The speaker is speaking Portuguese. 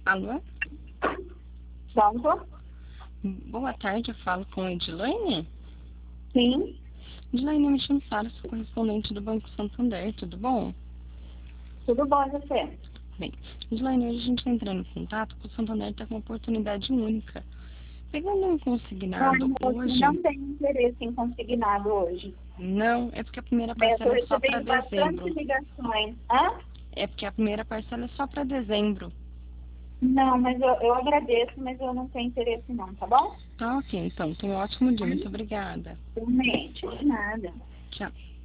Alô? Pronto? Boa tarde, eu falo com a Edilene. Sim. Edilene, me chamo Sara, sou correspondente do Banco Santander, tudo bom? Tudo bom, e você? Bem, Edilene, hoje a gente está entrando em contato porque o Santander está com uma oportunidade única. Pegando um Ai, consignado moço, hoje, não tenho interesse em consignado hoje. não, é porque a primeira Eu estou parcela é só para recebendo bastante dezembro. ligações. Hã? É porque a primeira parcela é só para dezembro. Não, mas eu agradeço, mas eu não tenho interesse não, tá bom? Tá ok, então. Tenha um ótimo dia. Muito obrigada. Realmente, de nada. Tchau.